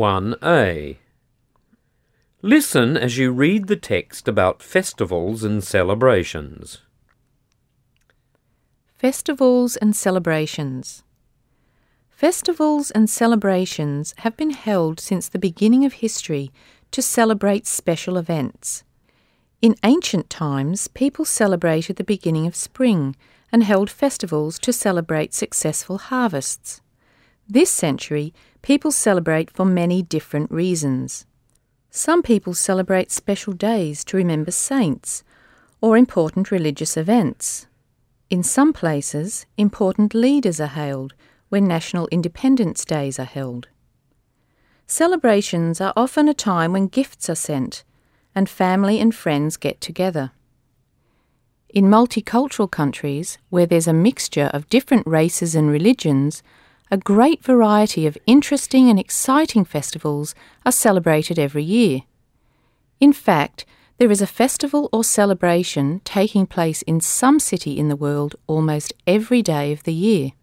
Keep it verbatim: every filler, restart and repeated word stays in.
one A. Listen as you read the text about festivals and celebrations. Festivals and celebrations. Festivals and celebrations have been held since the beginning of history to celebrate special events. In ancient times, people celebrated the beginning of spring and held festivals to celebrate successful harvests. This century, people celebrate for many different reasons. Some people celebrate special days to remember saints or important religious events. In some places, important leaders are hailed when National Independence Days are held. Celebrations are often a time when gifts are sent and family and friends get together. In multicultural countries, where there's a mixture of different races and religions, a great variety of interesting and exciting festivals are celebrated every year. In fact, there is a festival or celebration taking place in some city in the world almost every day of the year.